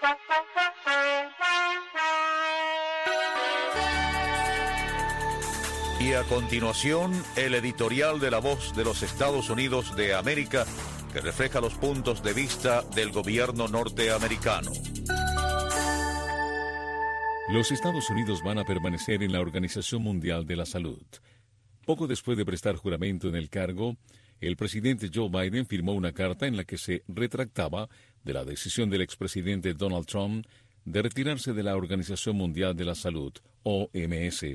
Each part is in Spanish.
Y a continuación, el editorial de La Voz de los Estados Unidos de América, que refleja los puntos de vista del gobierno norteamericano. Los Estados Unidos van a permanecer en la Organización Mundial de la Salud. Poco después de prestar juramento en el cargo, el presidente Joe Biden firmó una carta en la que se retractaba de la decisión del expresidente Donald Trump de retirarse de la Organización Mundial de la Salud, OMS.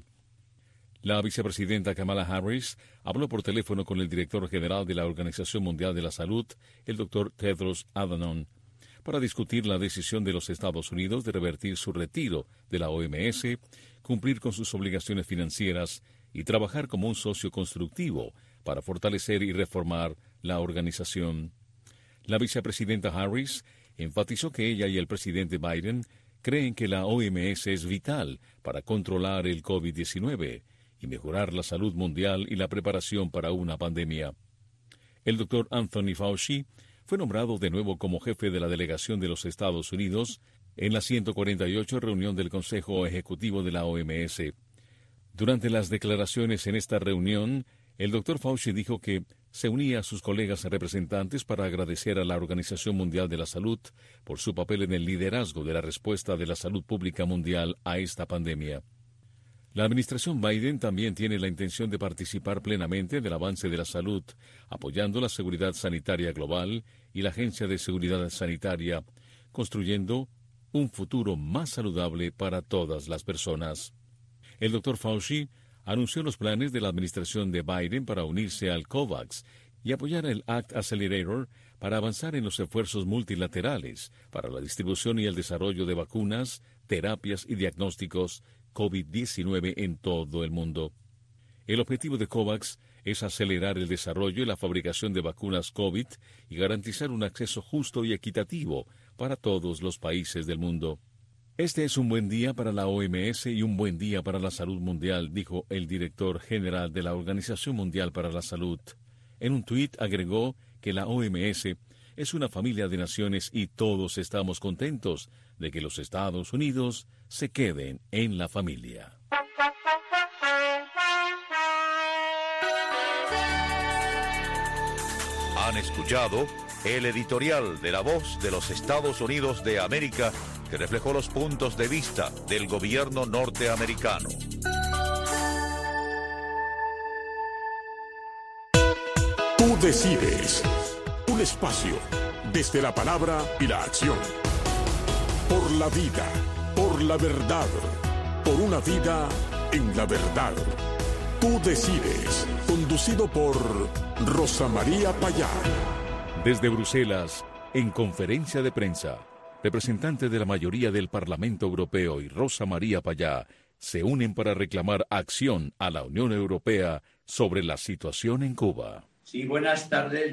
La vicepresidenta Kamala Harris habló por teléfono con el director general de la Organización Mundial de la Salud, el Dr. Tedros Adhanom, para discutir la decisión de los Estados Unidos de revertir su retiro de la OMS, cumplir con sus obligaciones financieras y trabajar como un socio constructivo para fortalecer y reformar la organización. La vicepresidenta Harris enfatizó que ella y el presidente Biden creen que la OMS es vital para controlar el COVID-19 y mejorar la salud mundial y la preparación para una pandemia. El doctor Anthony Fauci fue nombrado de nuevo como jefe de la delegación de los Estados Unidos en la 148 reunión del Consejo Ejecutivo de la OMS. Durante las declaraciones en esta reunión, el doctor Fauci dijo que se unía a sus colegas representantes para agradecer a la Organización Mundial de la Salud por su papel en el liderazgo de la respuesta de la salud pública mundial a esta pandemia. La administración Biden también tiene la intención de participar plenamente del avance de la salud, apoyando la seguridad sanitaria global y la Agencia de Seguridad Sanitaria, construyendo un futuro más saludable para todas las personas. El Dr. Fauci anunció los planes de la administración de Biden para unirse al COVAX y apoyar el ACT Accelerator para avanzar en los esfuerzos multilaterales para la distribución y el desarrollo de vacunas, terapias y diagnósticos COVID-19 en todo el mundo. El objetivo de COVAX es acelerar el desarrollo y la fabricación de vacunas COVID y garantizar un acceso justo y equitativo para todos los países del mundo. Este es un buen día para la OMS y un buen día para la salud mundial, dijo el director general de la Organización Mundial para la Salud. En un tuit agregó que la OMS es una familia de naciones y todos estamos contentos de que los Estados Unidos se queden en la familia. Han escuchado el editorial de La Voz de los Estados Unidos de América, que reflejó los puntos de vista del gobierno norteamericano. Tú decides. Un espacio desde la palabra y la acción. Por la vida, por la verdad, por una vida en la verdad. Tú decides. Conducido por Rosa María Payá. Desde Bruselas, en conferencia de prensa, representantes de la mayoría del Parlamento Europeo y Rosa María Payá se unen para reclamar acción a la Unión Europea sobre la situación en Cuba. Sí, buenas tardes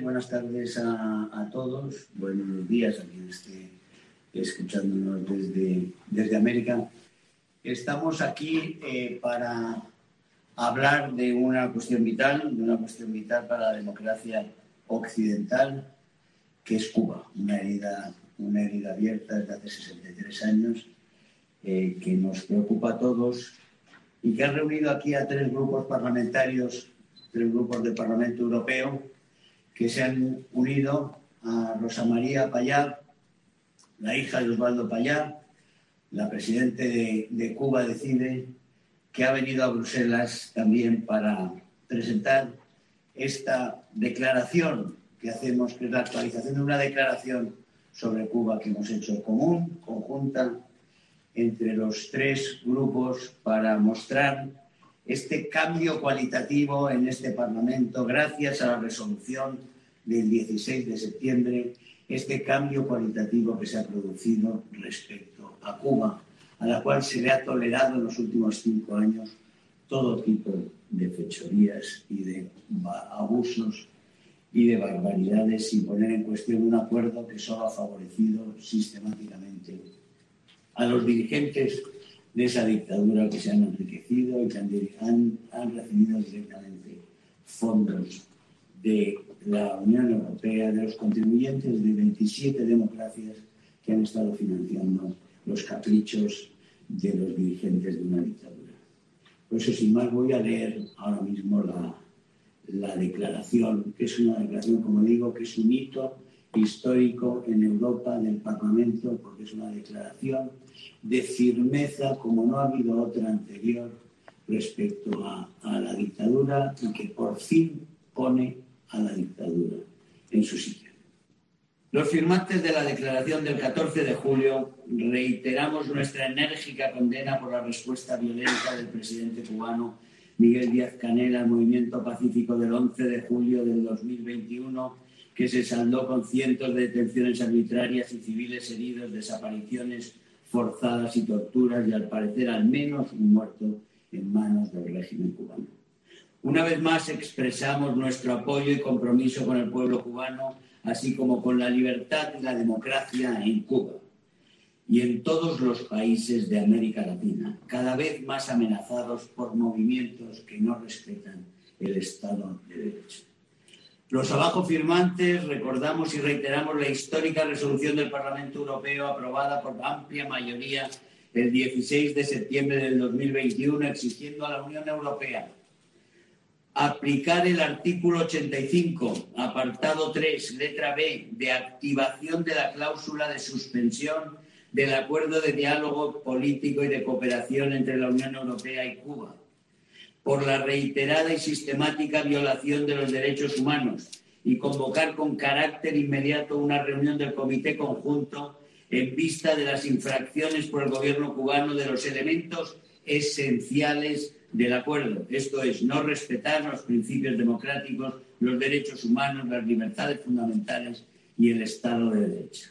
a todos. Buenos días a quien esté escuchándonos desde América. Estamos aquí para hablar de una cuestión vital para la democracia occidental, que es Cuba, una herida abierta desde hace 63 años, que nos preocupa a todos y que ha reunido aquí a tres grupos parlamentarios, tres grupos del Parlamento Europeo, que se han unido a Rosa María Payá, la hija de Osvaldo Payá, la presidenta de Cuba Decide, que ha venido a Bruselas también para presentar esta declaración que hacemos, que es la actualización de una declaración sobre Cuba que hemos hecho conjunta, entre los tres grupos para mostrar este cambio cualitativo en este Parlamento, gracias a la resolución del 16 de septiembre, este cambio cualitativo que se ha producido respecto a Cuba, a la cual se le ha tolerado en los últimos 5 años todo tipo de fechorías y de abusos y de barbaridades, sin poner en cuestión un acuerdo que solo ha favorecido sistemáticamente a los dirigentes de esa dictadura, que se han enriquecido y que han recibido directamente fondos de la Unión Europea, de los contribuyentes de 27 democracias que han estado financiando los caprichos de los dirigentes de una dictadura. Por eso, sin más, voy a leer ahora mismo la declaración, que es una declaración, como digo, que es un hito histórico en Europa del Parlamento, porque es una declaración de firmeza como no ha habido otra anterior respecto a la dictadura, y que por fin pone a la dictadura en su sitio. Los firmantes de la declaración del 14 de julio reiteramos nuestra enérgica condena por la respuesta violenta del presidente cubano Miguel Díaz-Canel al movimiento pacífico del 11 de julio del 2021, que se saldó con cientos de detenciones arbitrarias y civiles heridos, desapariciones forzadas y torturas, y al parecer al menos un muerto en manos del régimen cubano. Una vez más expresamos nuestro apoyo y compromiso con el pueblo cubano, así como con la libertad y la democracia en Cuba y en todos los países de América Latina, cada vez más amenazados por movimientos que no respetan el Estado de Derecho. Los abajo firmantes recordamos y reiteramos la histórica resolución del Parlamento Europeo aprobada por amplia mayoría el 16 de septiembre del 2021, exigiendo a la Unión Europea aplicar el artículo 85, apartado 3, letra B, de activación de la cláusula de suspensión del acuerdo de diálogo político y de cooperación entre la Unión Europea y Cuba, por la reiterada y sistemática violación de los derechos humanos, y convocar con carácter inmediato una reunión del Comité Conjunto en vista de las infracciones por el gobierno cubano de los elementos esenciales del acuerdo, esto es, no respetar los principios democráticos, los derechos humanos, las libertades fundamentales y el Estado de Derecho.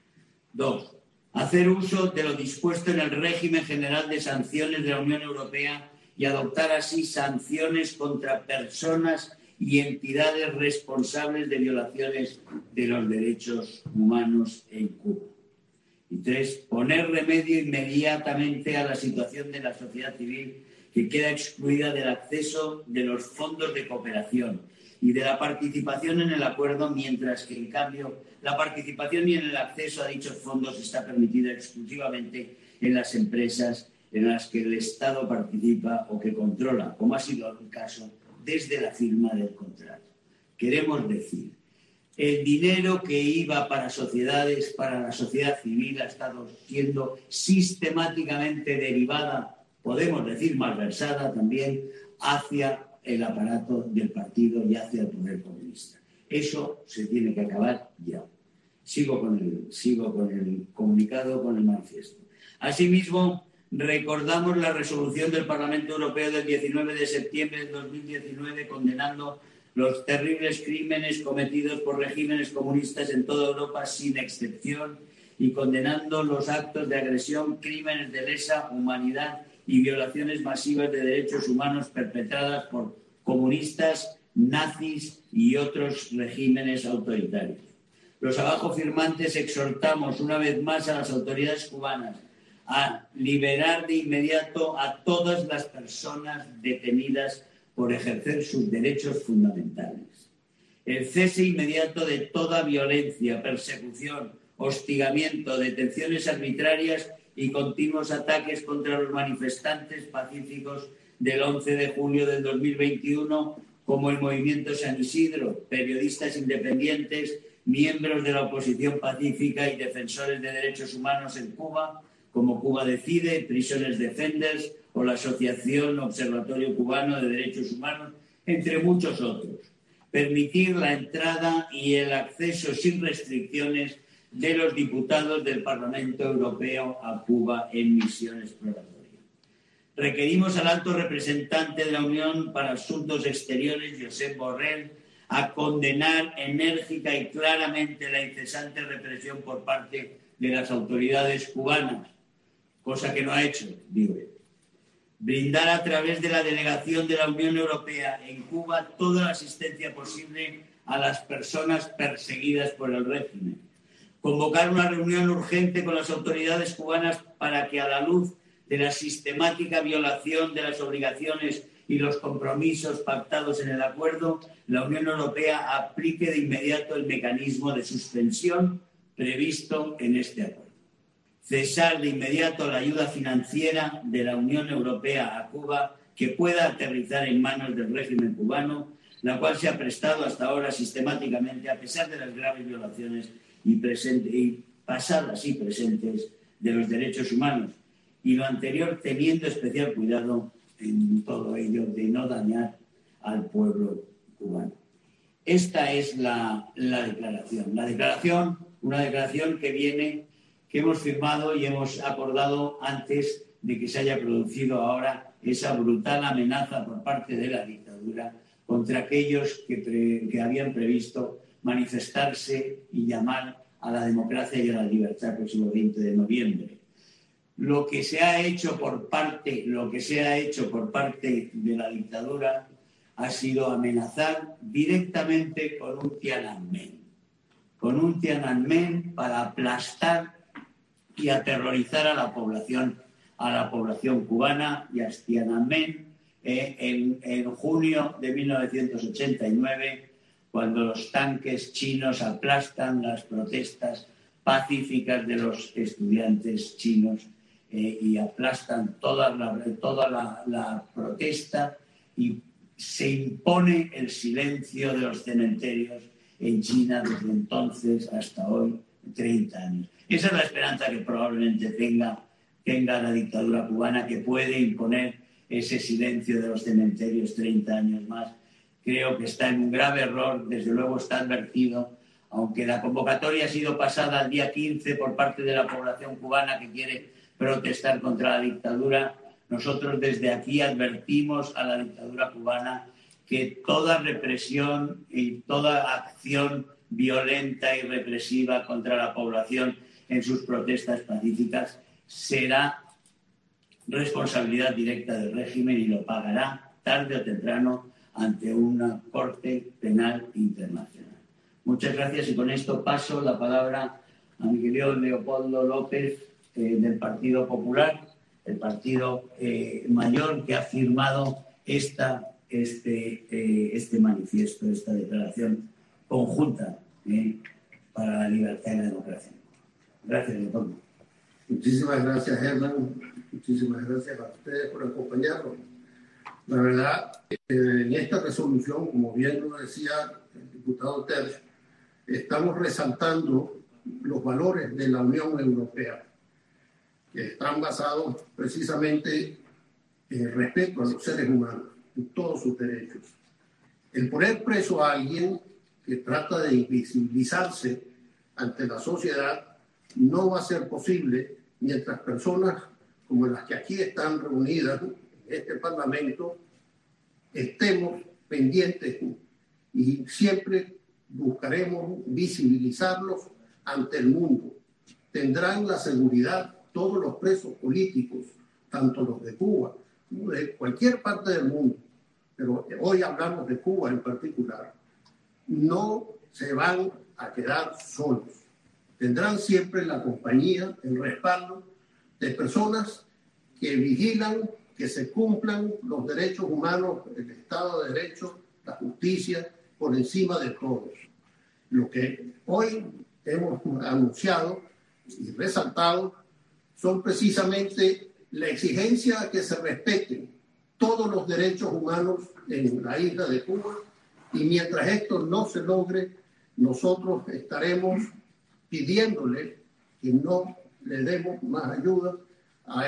2. Hacer uso de lo dispuesto en el régimen general de sanciones de la Unión Europea y adoptar así sanciones contra personas y entidades responsables de violaciones de los derechos humanos en Cuba. Y 3. Poner remedio inmediatamente a la situación de la sociedad civil, que queda excluida del acceso de los fondos de cooperación y de la participación en el acuerdo, mientras que, en cambio, la participación y el acceso a dichos fondos está permitida exclusivamente en las empresas en las que el Estado participa o que controla, como ha sido el caso desde la firma del contrato. Queremos decir, el dinero que iba para sociedades, para la sociedad civil, ha estado siendo sistemáticamente derivada, podemos decir malversada también, hacia el aparato del partido y hacia el poder comunista. Eso se tiene que acabar ya. Sigo con el comunicado, con el manifiesto. Asimismo, recordamos la resolución del Parlamento Europeo del 19 de septiembre de 2019 condenando los terribles crímenes cometidos por regímenes comunistas en toda Europa sin excepción y condenando los actos de agresión, crímenes de lesa humanidad y violaciones masivas de derechos humanos perpetradas por comunistas, nazis y otros regímenes autoritarios. Los abajo firmantes exhortamos una vez más a las autoridades cubanas a liberar de inmediato a todas las personas detenidas por ejercer sus derechos fundamentales. El cese inmediato de toda violencia, persecución, hostigamiento, detenciones arbitrarias y continuos ataques contra los manifestantes pacíficos del 11 de julio del 2021, como el Movimiento San Isidro, periodistas independientes, miembros de la oposición pacífica y defensores de derechos humanos en Cuba, como Cuba Decide, Prisoners Defenders o la Asociación Observatorio Cubano de Derechos Humanos, entre muchos otros. Permitir la entrada y el acceso sin restricciones de los diputados del Parlamento Europeo a Cuba en misión exploratoria. Requerimos al alto representante de la Unión para Asuntos Exteriores, Josep Borrell, a condenar enérgica y claramente la incesante represión por parte de las autoridades cubanas, cosa que no ha hecho, digo. Brindar a través de la delegación de la Unión Europea en Cuba toda la asistencia posible a las personas perseguidas por el régimen. Convocar una reunión urgente con las autoridades cubanas para que, a la luz de la sistemática violación de las obligaciones y los compromisos pactados en el acuerdo, la Unión Europea aplique de inmediato el mecanismo de suspensión previsto en este acuerdo. cesar de inmediato la ayuda financiera de la Unión Europea a Cuba que pueda aterrizar en manos del régimen cubano, la cual se ha prestado hasta ahora sistemáticamente, a pesar de las graves violaciones pasadas y presentes de los derechos humanos, y lo anterior teniendo especial cuidado en todo ello de no dañar al pueblo cubano. Esta es la declaración. Una declaración que hemos firmado y hemos acordado antes de que se haya producido ahora esa brutal amenaza por parte de la dictadura contra aquellos que habían previsto manifestarse y llamar a la democracia y a la libertad el próximo 20 de noviembre. Lo que se ha hecho por parte de la dictadura ha sido amenazar directamente con un Tiananmen para aplastar y aterrorizar a la población cubana. Y a Tiananmen en junio de 1989, cuando los tanques chinos aplastan las protestas pacíficas de los estudiantes chinos y aplastan toda la protesta, y se impone el silencio de los cementerios en China desde entonces hasta hoy, 30 años. Esa es la esperanza que probablemente tenga la dictadura cubana, que puede imponer ese silencio de los cementerios 30 años más. Creo que está en un grave error, desde luego está advertido, aunque la convocatoria ha sido pasada al día 15 por parte de la población cubana que quiere protestar contra la dictadura. Nosotros desde aquí advertimos a la dictadura cubana que toda represión y toda acción violenta y represiva contra la población en sus protestas pacíficas será responsabilidad directa del régimen y lo pagará tarde o temprano ante una corte penal internacional. Muchas gracias, y con esto paso la palabra a mi querido Leopoldo López del Partido Popular, el partido mayor que ha firmado este manifiesto, esta declaración conjunta para la libertad y la democracia. Gracias, Leopoldo. Muchísimas gracias, Germán. Muchísimas gracias a ustedes por acompañarnos. La verdad, en esta resolución, como bien lo decía el diputado Terch, estamos resaltando los valores de la Unión Europea, que están basados precisamente en el respeto a los seres humanos, en todos sus derechos. El poner preso a alguien que trata de invisibilizarse ante la sociedad no va a ser posible mientras personas como las que aquí están reunidas en este Parlamento estemos pendientes y siempre buscaremos visibilizarlos ante el mundo. Tendrán la seguridad todos los presos políticos, tanto los de Cuba como de cualquier parte del mundo, pero hoy hablamos de Cuba en particular, no se van a quedar solos. Tendrán siempre la compañía, el respaldo de personas que vigilan que se cumplan los derechos humanos, el Estado de Derecho, la justicia, por encima de todos. Lo que hoy hemos anunciado y resaltado son precisamente la exigencia de que se respeten todos los derechos humanos en la isla de Cuba, y mientras esto no se logre, nosotros estaremos pidiéndole que no le demos más ayuda a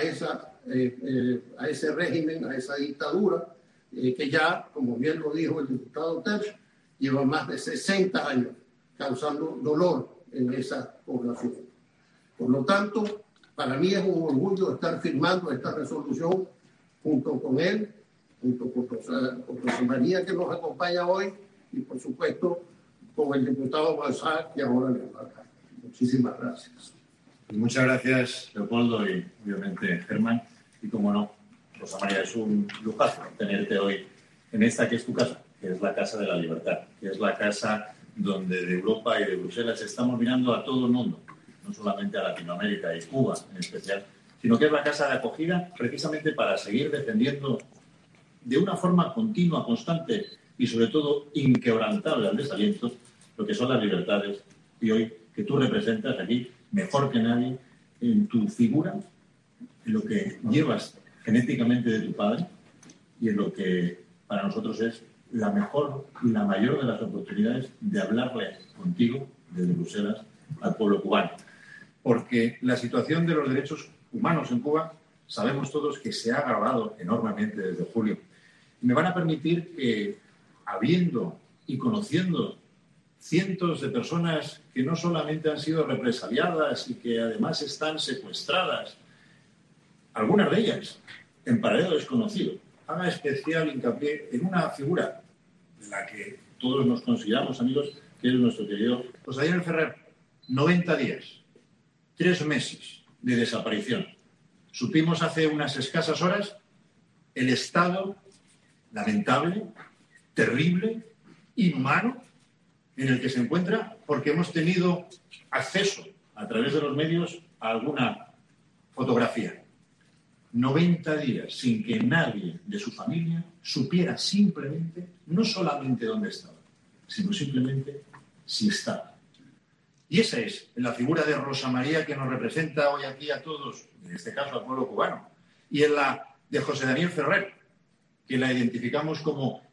ese régimen, a esa dictadura, que ya, como bien lo dijo el diputado Terch, lleva más de 60 años causando dolor en esa población. Por lo tanto, para mí es un orgullo estar firmando esta resolución junto con él, junto con José María, que nos acompaña hoy, y por supuesto con el diputado Balzac, que ahora le va a hablar. Muchísimas gracias. Muchas gracias, Leopoldo, y obviamente Germán. Y como no, Rosa María, es un lujazo tenerte hoy en esta que es tu casa, que es la Casa de la Libertad, que es la casa donde de Europa y de Bruselas estamos mirando a todo el mundo, no solamente a Latinoamérica y Cuba en especial, sino que es la casa de acogida precisamente para seguir defendiendo de una forma continua, constante y sobre todo inquebrantable al desaliento lo que son las libertades, y hoy que tú representas aquí mejor que nadie en tu figura, en lo que llevas genéticamente de tu padre y en lo que para nosotros es la mejor y la mayor de las oportunidades de hablarle contigo desde Bruselas al pueblo cubano. Porque la situación de los derechos humanos en Cuba sabemos todos que se ha agravado enormemente desde julio. Y me van a permitir que, habiendo y conociendo cientos de personas que no solamente han sido represaliadas y que además están secuestradas, algunas de ellas en paradero desconocido, haga especial hincapié en una figura de la que todos nos consideramos amigos, que es nuestro querido José Daniel Ferrer. 90 días, 3 meses de desaparición. Supimos hace unas escasas horas el estado lamentable, terrible, inhumano en el que se encuentra, porque hemos tenido acceso a través de los medios a alguna fotografía. 90 días sin que nadie de su familia supiera simplemente, no solamente dónde estaba, sino simplemente si estaba. Y esa es la figura de Rosa María que nos representa hoy aquí a todos, en este caso al pueblo cubano, y en la de José Daniel Ferrer, que la identificamos como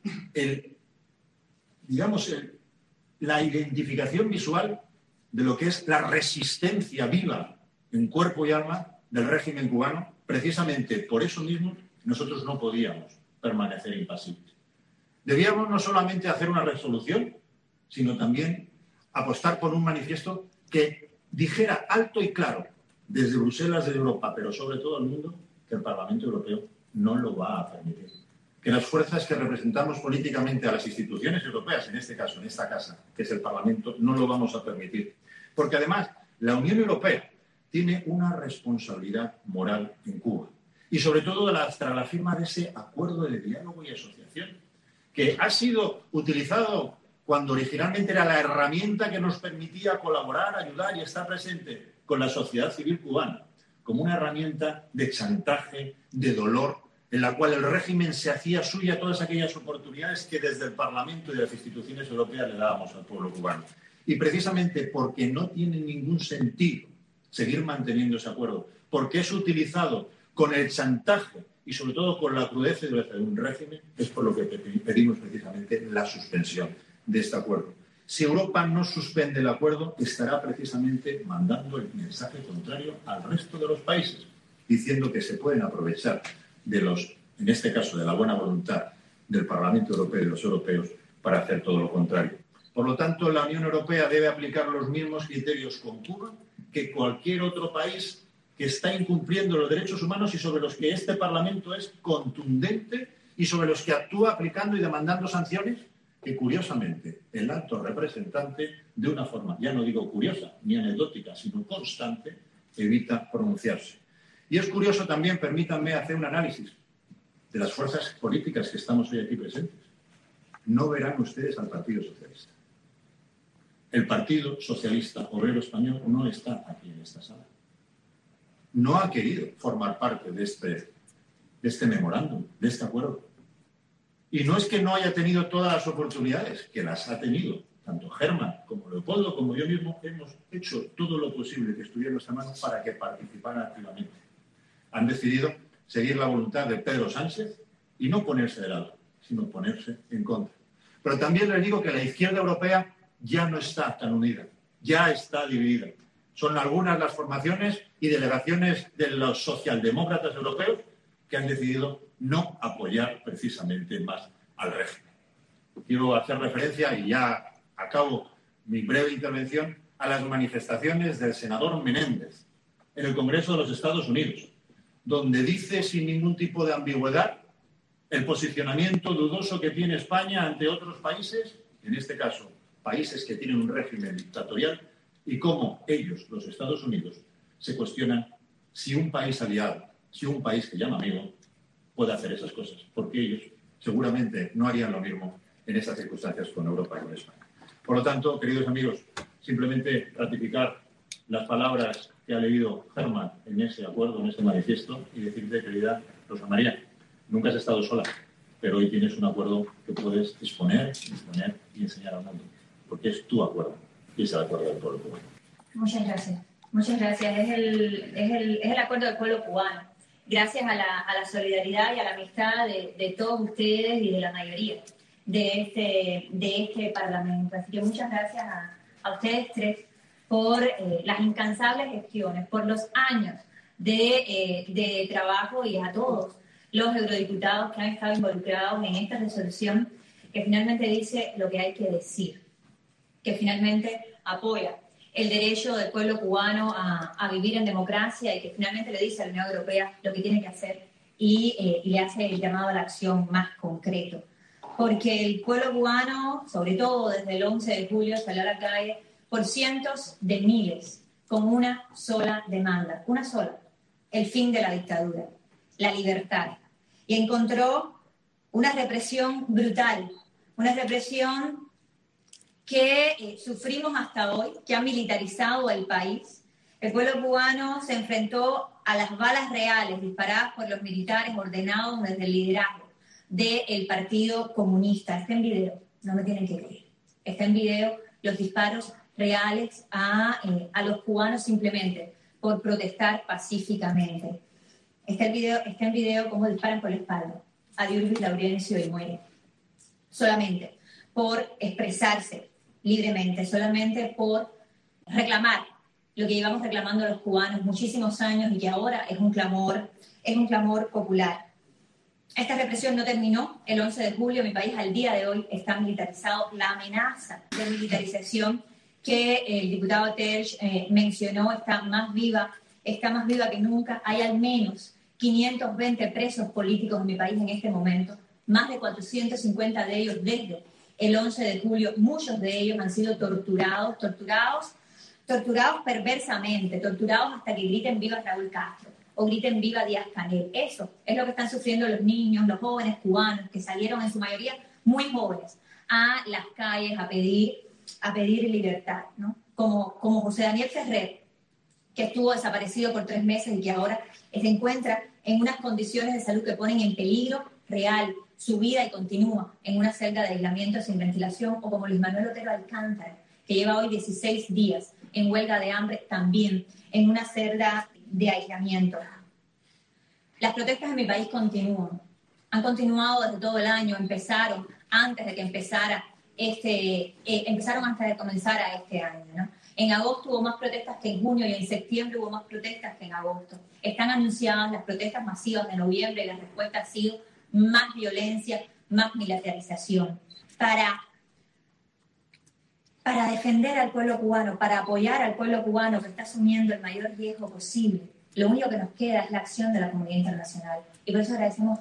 la identificación visual de lo que es la resistencia viva en cuerpo y alma del régimen cubano. Precisamente por eso mismo nosotros no podíamos permanecer impasibles. Debíamos no solamente hacer una resolución, sino también apostar por un manifiesto que dijera alto y claro desde Bruselas, desde Europa, pero sobre todo al mundo, que el Parlamento Europeo no lo va a permitir. Que las fuerzas que representamos políticamente a las instituciones europeas, en este caso, en esta casa, que es el Parlamento, no lo vamos a permitir. Porque además, la Unión Europea tiene una responsabilidad moral en Cuba. Y sobre todo tras la firma de ese acuerdo de diálogo y asociación, que ha sido utilizado cuando originalmente era la herramienta que nos permitía colaborar, ayudar y estar presente con la sociedad civil cubana, como una herramienta de chantaje, de dolor, en la cual el régimen se hacía suya todas aquellas oportunidades que desde el Parlamento y de las instituciones europeas le dábamos al pueblo cubano. Y precisamente porque no tiene ningún sentido seguir manteniendo ese acuerdo, porque es utilizado con el chantaje y sobre todo con la crudeza y dureza de un régimen, es por lo que pedimos precisamente la suspensión de este acuerdo. Si Europa no suspende el acuerdo, estará precisamente mandando el mensaje contrario al resto de los países, diciendo que se pueden aprovechar en este caso, de la buena voluntad del Parlamento Europeo y de los europeos para hacer todo lo contrario. Por lo tanto, la Unión Europea debe aplicar los mismos criterios con Cuba que cualquier otro país que está incumpliendo los derechos humanos y sobre los que este Parlamento es contundente y sobre los que actúa aplicando y demandando sanciones que, curiosamente, el alto representante, de una forma, ya no digo curiosa ni anecdótica, sino constante, evita pronunciarse. Y es curioso también, permítanme hacer un análisis de las fuerzas políticas que estamos hoy aquí presentes. No verán ustedes al Partido Socialista. El Partido Socialista Obrero Español no está aquí en esta sala. No ha querido formar parte de este memorándum, de este acuerdo. Y no es que no haya tenido todas las oportunidades, que las ha tenido. Tanto Germán como Leopoldo como yo mismo hemos hecho todo lo posible que estuviera en nuestra mano para que participaran activamente. Han decidido seguir la voluntad de Pedro Sánchez y no ponerse de lado, sino ponerse en contra. Pero también les digo que la izquierda europea ya no está tan unida, ya está dividida. Son algunas las formaciones y delegaciones de los socialdemócratas europeos que han decidido no apoyar precisamente más al régimen. Quiero hacer referencia, y ya acabo mi breve intervención, a las manifestaciones del senador Menéndez en el Congreso de los Estados Unidos, donde dice sin ningún tipo de ambigüedad el posicionamiento dudoso que tiene España ante otros países, en este caso países que tienen un régimen dictatorial, y cómo ellos, los Estados Unidos, se cuestionan si un país aliado, si un país que llama amigo, puede hacer esas cosas, porque ellos seguramente no harían lo mismo en estas circunstancias con Europa y con España. Por lo tanto, queridos amigos, simplemente ratificar las palabras que ha leído Germán en ese acuerdo, en ese manifiesto, y decirte, querida Rosa María, nunca has estado sola, pero hoy tienes un acuerdo que puedes exponer y enseñar al mundo, porque es tu acuerdo y es el acuerdo del pueblo cubano. Muchas gracias. Muchas gracias. Es el acuerdo del pueblo cubano. Gracias a la solidaridad y a la amistad de todos ustedes y de la mayoría de este Parlamento. Así que muchas gracias a ustedes tres por las incansables gestiones, por los años de trabajo, y a todos los eurodiputados que han estado involucrados en esta resolución que finalmente dice lo que hay que decir, que finalmente apoya el derecho del pueblo cubano a vivir en democracia, y que finalmente le dice a la Unión Europea lo que tiene que hacer y le hace el llamado a la acción más concreto. Porque el pueblo cubano, sobre todo desde el 11 de julio, salió a la calle por cientos de miles con una sola demanda, una sola: el fin de la dictadura, la libertad. Y encontró una represión brutal, una represión que sufrimos hasta hoy, que ha militarizado el país. El pueblo cubano se enfrentó a las balas reales disparadas por los militares ordenados desde el liderazgo del Partido Comunista. Está en video, no me tienen que creer. Está en video los disparos reales a los cubanos simplemente por protestar pacíficamente. Está en video cómo disparan por la espalda a Diurbis Laurencio y muere. Solamente por expresarse libremente, solamente por reclamar lo que llevamos reclamando los cubanos muchísimos años y que ahora es un clamor popular. Esta represión no terminó el 11 de julio. Mi país al día de hoy está militarizado. La amenaza de militarización que el diputado Terch mencionó está más viva que nunca. Hay al menos 520 presos políticos en mi país en este momento, más de 450 de ellos desde el 11 de julio. Muchos de ellos han sido torturados perversamente, torturados hasta que griten viva Raúl Castro o griten viva Díaz-Canel. Eso es lo que están sufriendo los niños, los jóvenes cubanos que salieron en su mayoría muy jóvenes a las calles a pedir libertad, ¿no? Como José Daniel Ferrer, que estuvo desaparecido por 3 meses y que ahora se encuentra en unas condiciones de salud que ponen en peligro real su vida y continúa en una celda de aislamiento sin ventilación, o como Luis Manuel Otero Alcántara, que lleva hoy 16 días en huelga de hambre, también en una celda de aislamiento. Las protestas en mi país continúan. Han continuado desde todo el año, empezaron antes de comenzara este año, ¿no? En agosto hubo más protestas que en junio y en septiembre hubo más protestas que en agosto. Están anunciadas las protestas masivas de noviembre y la respuesta ha sido más violencia, más militarización. Para defender al pueblo cubano, para apoyar al pueblo cubano que está asumiendo el mayor riesgo posible, lo único que nos queda es la acción de la comunidad internacional. Y por eso agradecemos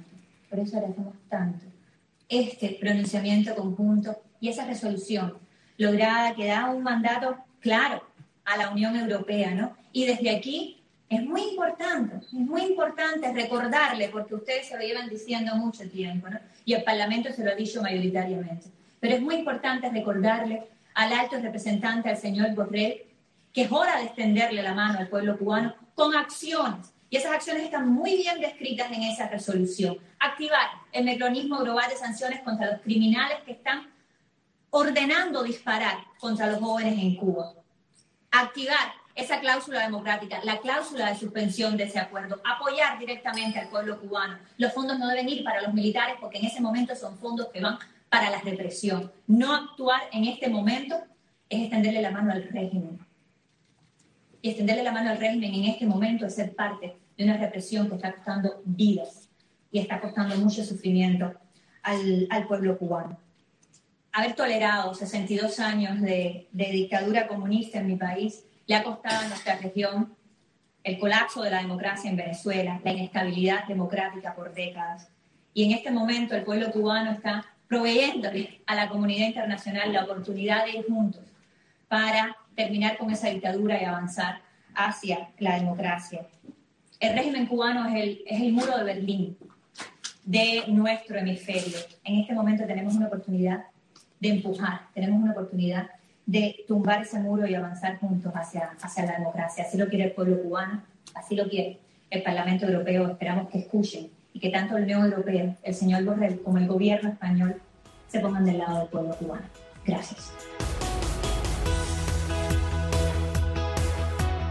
tanto este pronunciamiento conjunto y esa resolución lograda que da un mandato claro a la Unión Europea, ¿no? Y desde aquí es muy importante recordarle, porque ustedes se lo llevan diciendo mucho tiempo, ¿no? Y el Parlamento se lo ha dicho mayoritariamente, pero es muy importante recordarle al alto representante, al señor Borrell, que es hora de extenderle la mano al pueblo cubano con acciones. Y esas acciones están muy bien descritas en esa resolución. Activar el mecanismo global de sanciones contra los criminales que están ordenando disparar contra los jóvenes en Cuba. Activar esa cláusula democrática, la cláusula de suspensión de ese acuerdo. Apoyar directamente al pueblo cubano. Los fondos no deben ir para los militares porque en ese momento son fondos que van para la represión. No actuar en este momento es extenderle la mano al régimen. Y extenderle la mano al régimen en este momento es ser parte de una represión que está costando vidas y está costando mucho sufrimiento al pueblo cubano. Haber tolerado 62 años de dictadura comunista en mi país le ha costado a nuestra región el colapso de la democracia en Venezuela, la inestabilidad democrática por décadas. Y en este momento el pueblo cubano está proveyéndole a la comunidad internacional la oportunidad de ir juntos para terminar con esa dictadura y avanzar hacia la democracia. El régimen cubano es el muro de Berlín de nuestro hemisferio. En este momento tenemos una oportunidad de empujar, tenemos una oportunidad de tumbar ese muro y avanzar juntos hacia la democracia. Así lo quiere el pueblo cubano, así lo quiere el Parlamento Europeo. Esperamos que escuchen y que tanto la Unión Europea, el señor Borrell, como el gobierno español se pongan del lado del pueblo. pueblo cubano. Gracias.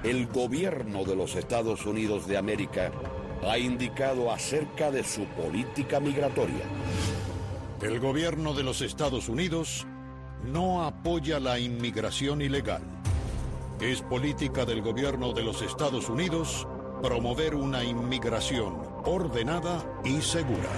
el gobierno de los Estados Unidos de América ha indicado acerca de su política migratoria. El gobierno de los Estados Unidos no apoya la inmigración ilegal. Es política del gobierno de los Estados Unidos promover una inmigración ordenada y segura.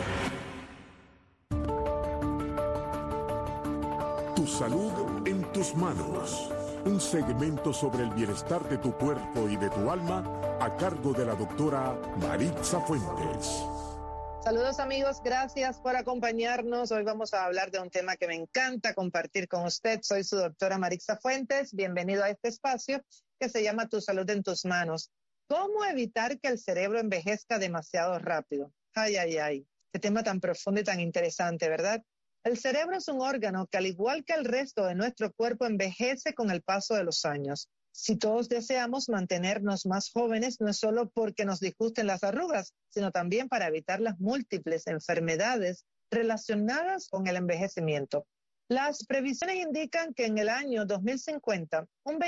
Tu salud en tus manos. Un segmento sobre el bienestar de tu cuerpo y de tu alma a cargo de la doctora Maritza Fuentes. Saludos amigos, gracias por acompañarnos. Hoy vamos a hablar de un tema que me encanta compartir con usted. Soy su doctora Maritza Fuentes. Bienvenido a este espacio que se llama Tu salud en tus manos. ¿Cómo evitar que el cerebro envejezca demasiado rápido? Ay, ay, ay. Qué tema tan profundo y tan interesante, ¿verdad? El cerebro es un órgano que, al igual que el resto de nuestro cuerpo, envejece con el paso de los años. Si todos deseamos mantenernos más jóvenes, no es solo porque nos disgusten las arrugas, sino también para evitar las múltiples enfermedades relacionadas con el envejecimiento. Las previsiones indican que en el año 2050, un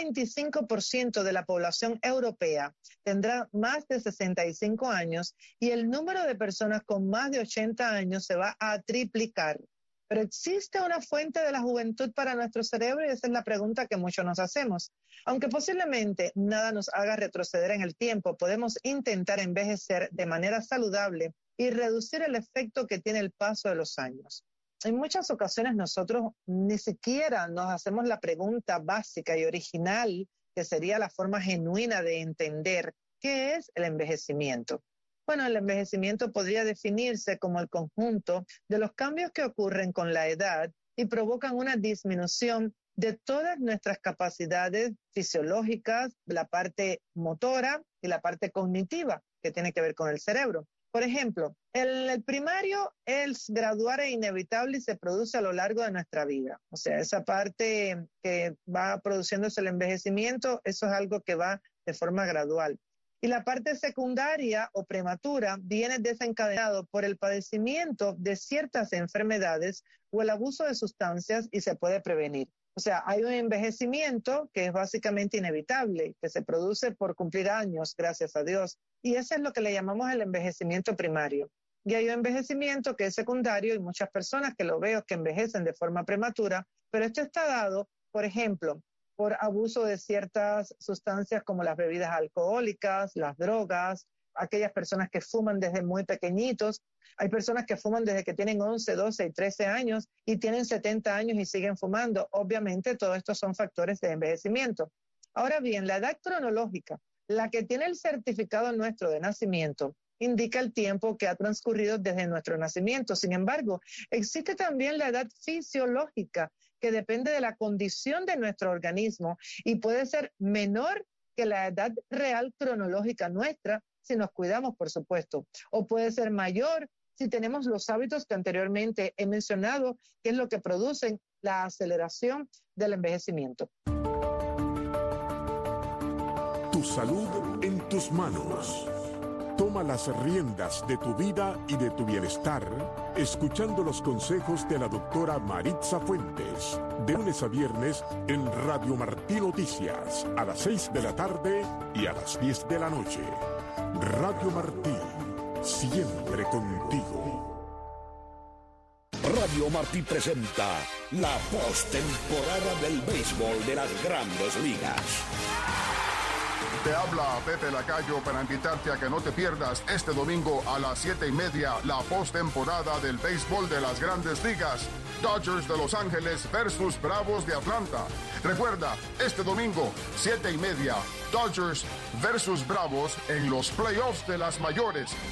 25% de la población europea tendrá más de 65 años y el número de personas con más de 80 años se va a triplicar. Pero ¿existe una fuente de la juventud para nuestro cerebro? Y esa es la pregunta que muchos nos hacemos. Aunque posiblemente nada nos haga retroceder en el tiempo, podemos intentar envejecer de manera saludable y reducir el efecto que tiene el paso de los años. En muchas ocasiones nosotros ni siquiera nos hacemos la pregunta básica y original, que sería la forma genuina de entender qué es el envejecimiento. Bueno, el envejecimiento podría definirse como el conjunto de los cambios que ocurren con la edad y provocan una disminución de todas nuestras capacidades fisiológicas, la parte motora y la parte cognitiva que tiene que ver con el cerebro. Por ejemplo, el primario es gradual e inevitable y se produce a lo largo de nuestra vida. O sea, esa parte que va produciéndose el envejecimiento, eso es algo que va de forma gradual. Y la parte secundaria o prematura viene desencadenado por el padecimiento de ciertas enfermedades o el abuso de sustancias y se puede prevenir. O sea, hay un envejecimiento que es básicamente inevitable, que se produce por cumplir años, gracias a Dios. Y eso es lo que le llamamos el envejecimiento primario. Y hay un envejecimiento que es secundario y muchas personas que lo veo que envejecen de forma prematura, pero esto está dado, por ejemplo, por abuso de ciertas sustancias como las bebidas alcohólicas, las drogas, aquellas personas que fuman desde muy pequeñitos. Hay personas que fuman desde que tienen 11, 12 y 13 años y tienen 70 años y siguen fumando. Obviamente, todo esto son factores de envejecimiento. Ahora bien, la edad cronológica, la que tiene el certificado nuestro de nacimiento, indica el tiempo que ha transcurrido desde nuestro nacimiento. Sin embargo, existe también la edad fisiológica, que depende de la condición de nuestro organismo y puede ser menor que la edad real cronológica nuestra, si nos cuidamos, por supuesto, o puede ser mayor si tenemos los hábitos que anteriormente he mencionado, que es lo que producen la aceleración del envejecimiento. Tu salud en tus manos. Toma las riendas de tu vida y de tu bienestar, escuchando los consejos de la doctora Maritza Fuentes, de lunes a viernes en Radio Martí Noticias, a las 6 de la tarde y a las 10 de la noche. Radio Martí, siempre contigo. Radio Martí presenta la postemporada del béisbol de las Grandes Ligas. Te habla Pepe Lacayo para invitarte a que no te pierdas este domingo a las 7:30 la postemporada del béisbol de las Grandes Ligas. Dodgers de Los Ángeles versus Bravos de Atlanta. Recuerda, este domingo, 7:30, Dodgers versus Bravos en los playoffs de las mayores.